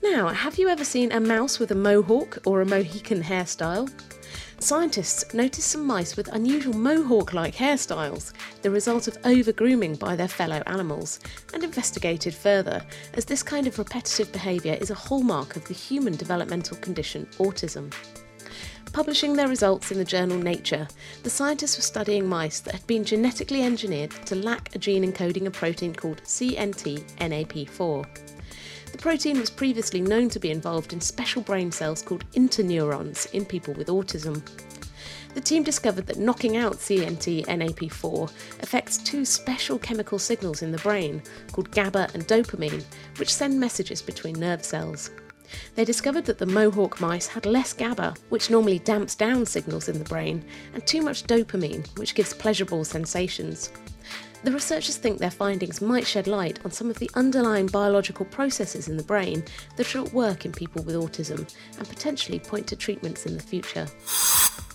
Now, have you ever seen a mouse with a mohawk or a Mohican hairstyle? Scientists noticed some mice with unusual mohawk-like hairstyles, the result of over-grooming by their fellow animals, and investigated further, as this kind of repetitive behaviour is a hallmark of the human developmental condition autism. Publishing their results in the journal Nature, the scientists were studying mice that had been genetically engineered to lack a gene encoding a protein called CNT-NAP4. The protein was previously known to be involved in special brain cells called interneurons in people with autism. The team discovered that knocking out CNT-NAP4 affects two special chemical signals in the brain, called GABA and dopamine, which send messages between nerve cells. They discovered that the mohawk mice had less GABA, which normally damps down signals in the brain, and too much dopamine, which gives pleasurable sensations. The researchers think their findings might shed light on some of the underlying biological processes in the brain that are at work in people with autism, and potentially point to treatments in the future.